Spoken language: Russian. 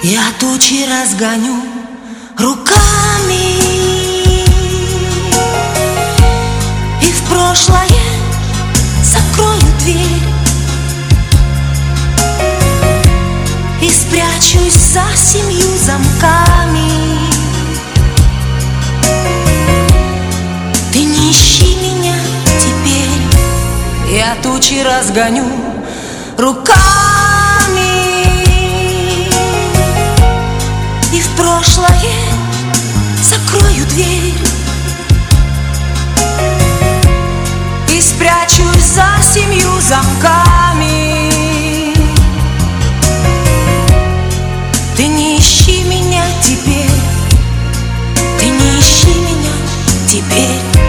Я тучи разгоню руками и в прошлое закрою дверь и спрячусь за 7 замками. Ты не ищи меня теперь. Я тучи разгоню руками и в прошлое закрою дверь и спрячусь за 7 замками. Ты не ищи меня теперь. Ты не ищи меня теперь.